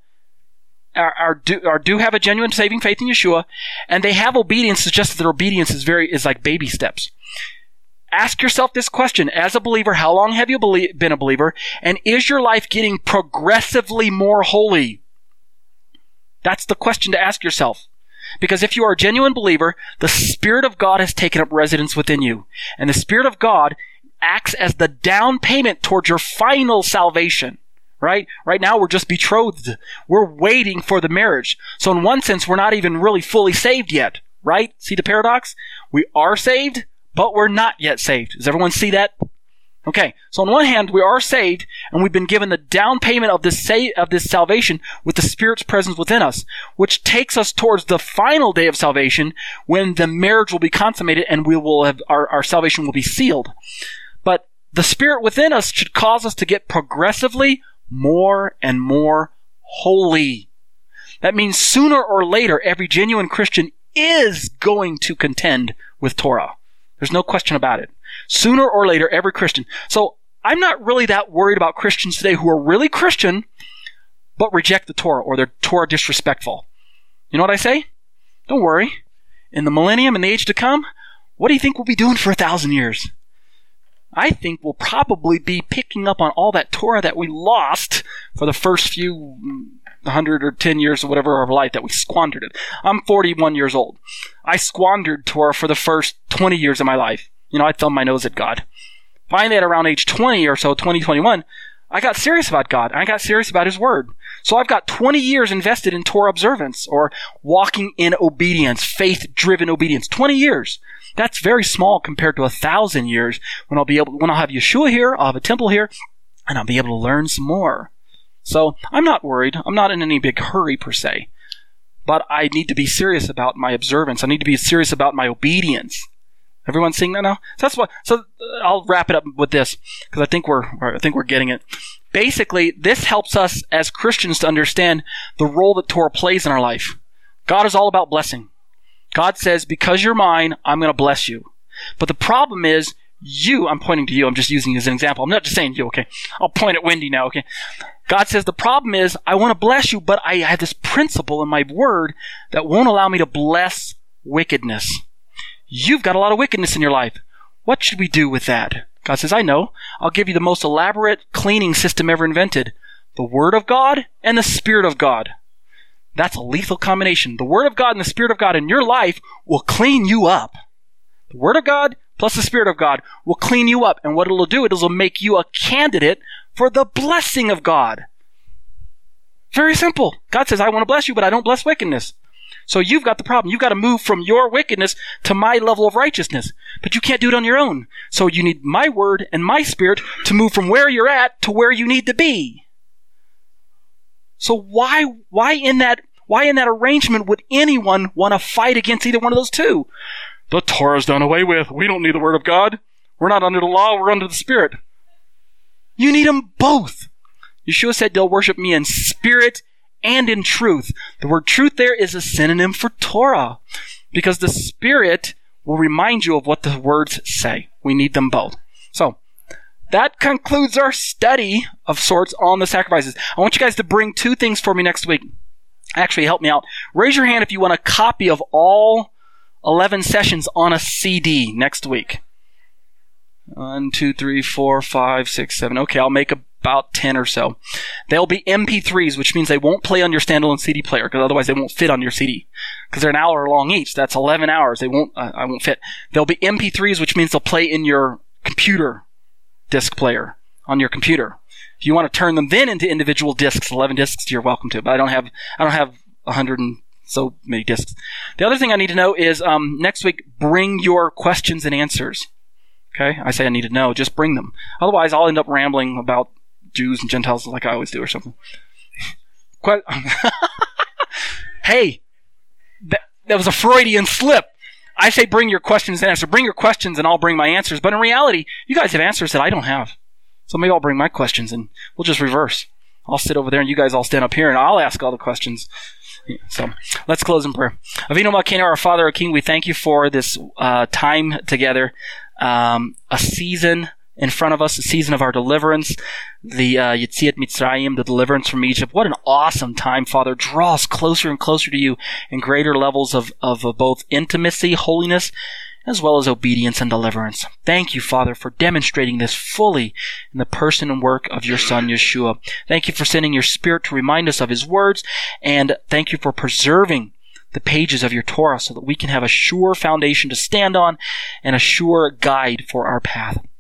do have a genuine saving faith in Yeshua, and they have obedience. It's just that their obedience is like baby steps. Ask yourself this question. As a believer, how long have you been a believer? And is your life getting progressively more holy? That's the question to ask yourself. Because if you are a genuine believer, the Spirit of God has taken up residence within you. And the Spirit of God acts as the down payment towards your final salvation. right? Right now we're just betrothed. We're waiting for the marriage. So in one sense, we're not even really fully saved yet, right? See the paradox? We are saved, but we're not yet saved. Does everyone see that? Okay, so on one hand, we are saved, and we've been given the down payment of this salvation with the Spirit's presence within us, which takes us towards the final day of salvation when the marriage will be consummated and we will have our salvation will be sealed. But the Spirit within us should cause us to get progressively more and more holy. That means sooner or later, every genuine Christian is going to contend with Torah. There's no question about it. Sooner or later, every Christian. So I'm not really that worried about Christians today who are really Christian, but reject the Torah or they're Torah disrespectful. You know what I say? Don't worry. In the millennium and the age to come, what do you think we'll be doing for 1,000 years? I think we'll probably be picking up on all that Torah that we lost for the first few 100 or 10 years or whatever of life that we squandered it. I'm 41 years old. I squandered Torah for the first 20 years of my life. You know, I thumbed my nose at God. Finally, at around age 20 or so, 2021, I got serious about God. I got serious about His Word. So I've got 20 years invested in Torah observance or walking in obedience, faith-driven obedience. 20 years. That's very small compared to 1,000 years when I'll have Yeshua here, I'll have a temple here, and I'll be able to learn some more. So I'm not worried. I'm not in any big hurry per se. But I need to be serious about my observance. I need to be serious about my obedience. Everyone seeing that now? So I'll wrap it up with this because I think we're getting it. Basically, this helps us as Christians to understand the role that Torah plays in our life. God is all about blessing. God says, because you're mine, I'm going to bless you. But the problem is, I'm pointing to you, I'm just using you as an example. I'm not just saying you, okay? I'll point at Wendy now, okay? God says, the problem is, I want to bless you, but I have this principle in my word that won't allow me to bless wickedness. You've got a lot of wickedness in your life. What should we do with that? God says, I know. I'll give you the most elaborate cleaning system ever invented. The Word of God and the Spirit of God. That's a lethal combination. The Word of God and the Spirit of God in your life will clean you up. The Word of God plus the Spirit of God will clean you up. And what it'll do, it'll make you a candidate for the blessing of God. Very simple. God says, I want to bless you, but I don't bless wickedness. So you've got the problem. You've got to move from your wickedness to my level of righteousness. But you can't do it on your own. So you need my Word and my Spirit to move from where you're at to where you need to be. So why in that arrangement would anyone want to fight against either one of those two? The Torah's done away with. We don't need the Word of God. We're not under the law. We're under the Spirit. You need them both. Yeshua said they'll worship me in spirit and in truth. The word truth there is a synonym for Torah because the Spirit will remind you of what the words say. We need them both. So that concludes our study of sorts on the sacrifices. I want you guys to bring two things for me next week. Actually, help me out. Raise your hand if you want a copy of all 11 sessions on a CD next week. 1, 2, 3, 4, 5, 6, 7. Okay, I'll make about 10 or so. They'll be MP3s, which means they won't play on your standalone CD player, because otherwise they won't fit on your CD. Because they're an hour long each. That's 11 hours. I won't fit. They'll be MP3s, which means they'll play in your computer disc player on your computer. If you want to turn them then into individual discs, 11 discs, you're welcome to. But I don't have 100 and so many discs. The other thing I need to know is next week, bring your questions and answers. Okay? I say I need to know. Just bring them. Otherwise, I'll end up rambling about Jews and Gentiles like I always do or something. Hey, that was a Freudian slip. I say bring your questions and answers. Bring your questions and I'll bring my answers. But in reality, you guys have answers that I don't have. So maybe I'll bring my questions and we'll just reverse. I'll sit over there and you guys all stand up here and I'll ask all the questions. So let's close in prayer. Avinu Malkeinu, our Father, our King, we thank you for this time together, a season in front of us, a season of our deliverance, the Yetziat Mitzrayim, the deliverance from Egypt. What an awesome time, Father. Draw us closer and closer to you in greater levels of both intimacy, holiness, as well as obedience and deliverance. Thank you, Father, for demonstrating this fully in the person and work of your Son, Yeshua. Thank you for sending your Spirit to remind us of his words, and thank you for preserving the pages of your Torah so that we can have a sure foundation to stand on and a sure guide for our path.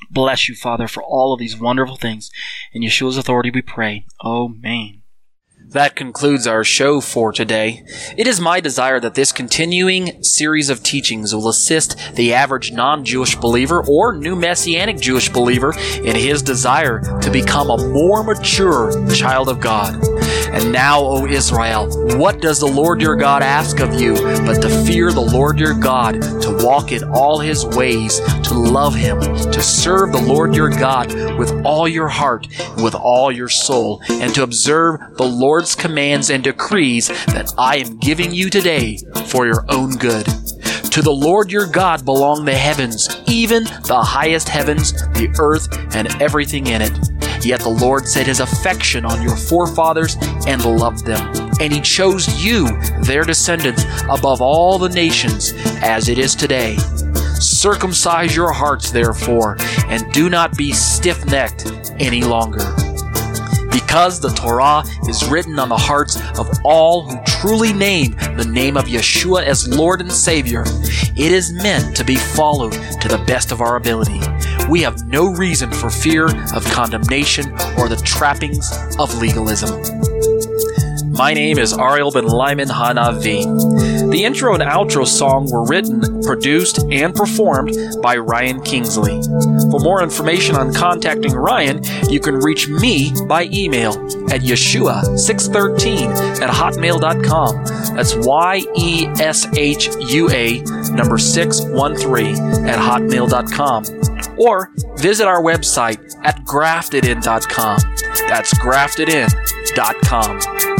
Bless you, Father, for all of these wonderful things. In Yeshua's authority we pray. Amen. That concludes our show for today. It is my desire that this continuing series of teachings will assist the average non-Jewish believer or new Messianic Jewish believer in his desire to become a more mature child of God. And now, O Israel, what does the Lord your God ask of you but to fear the Lord your God, to walk in all his ways, to love him, to serve the Lord your God with all your heart and with all your soul, and to observe the Lord's commands and decrees that I am giving you today for your own good. To the Lord your God belong the heavens, even the highest heavens, the earth, and everything in it. Yet the Lord set his affection on your forefathers and loved them. And he chose you, their descendants, above all the nations, as it is today. Circumcise your hearts, therefore, and do not be stiff-necked any longer. Because the Torah is written on the hearts of all who truly name the name of Yeshua as Lord and Savior, it is meant to be followed to the best of our ability. We have no reason for fear of condemnation or the trappings of legalism. My name is Ariel Ben Lyman Hanavi. The intro and outro song were written, produced, and performed by Ryan Kingsley. For more information on contacting Ryan, you can reach me by email at yeshua613@hotmail.com. That's YESHUA number 613@hotmail.com. Or visit our website at graftedin.com. That's graftedin.com.